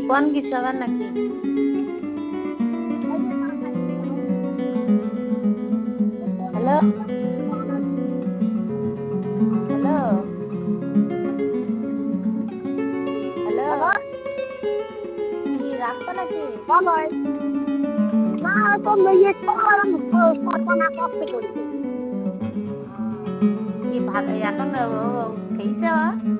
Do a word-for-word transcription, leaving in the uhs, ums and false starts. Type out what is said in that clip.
কোন কিছু আবার নাকি? হ্যালো হ্যালো হ্যালো, কি রাখছো নাকি? না তো মেয়ে কল্পনা করতে করতে কি ভালো এখন খেয়েছ?